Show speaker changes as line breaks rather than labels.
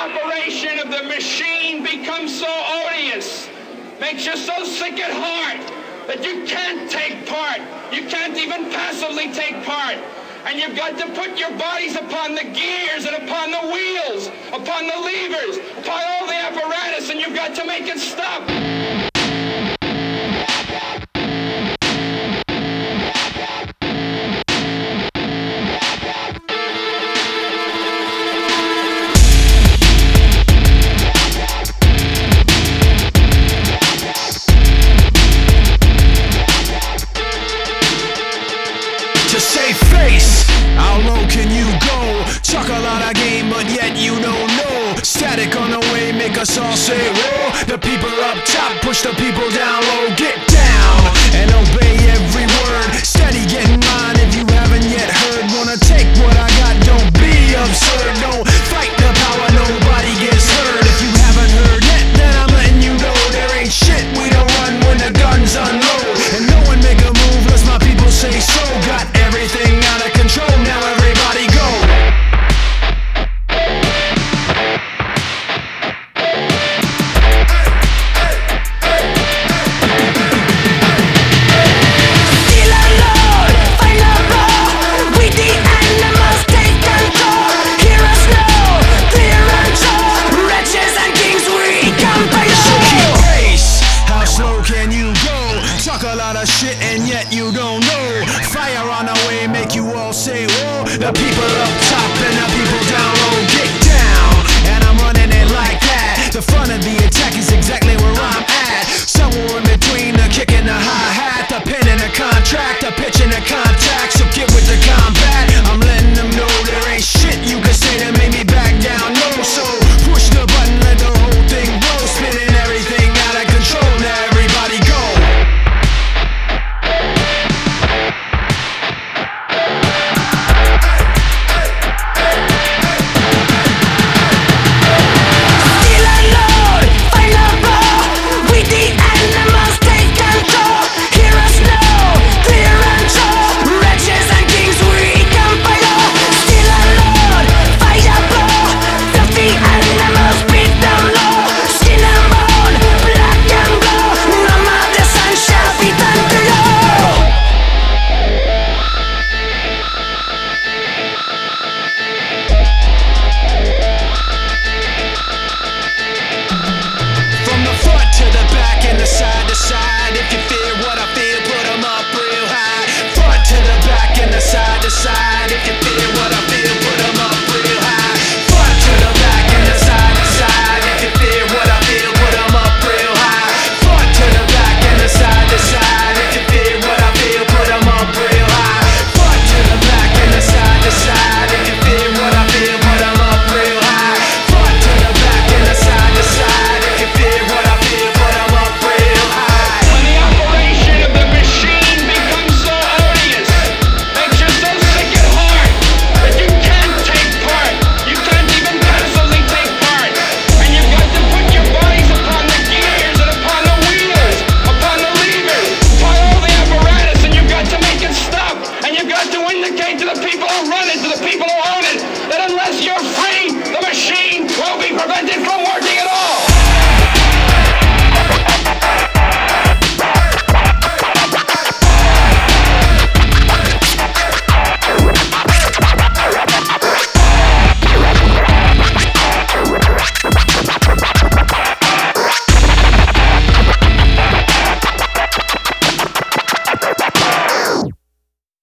operation of the machine becomes so odious, makes you so sick at heart that you can't take part. You can't even passively take part. And you've got to put your bodies upon the gears and upon the wheels, upon the levers, upon all the apparatus, and you've got to make it stop.
To save face, how low can you go? Chuck a lot of game, but yet you don't know. Static on the way, make us all say whoa. The people up top push the people down low. Get down and obey every word.